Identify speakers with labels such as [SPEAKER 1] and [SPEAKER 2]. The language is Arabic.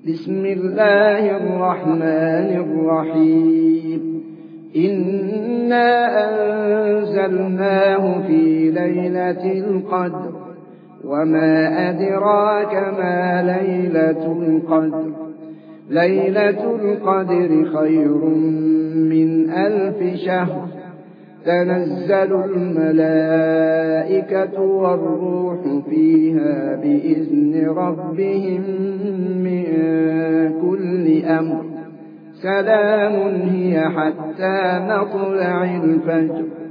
[SPEAKER 1] بسم الله الرحمن الرحيم إنا أنزلناه في ليلة القدر وما أدراك ما ليلة القدر ليلة القدر خير من 1000 شهر تنزل الملائكة والروح فيها بإذن ربهم من كل أمر سلام هي حتى مطلع الفجر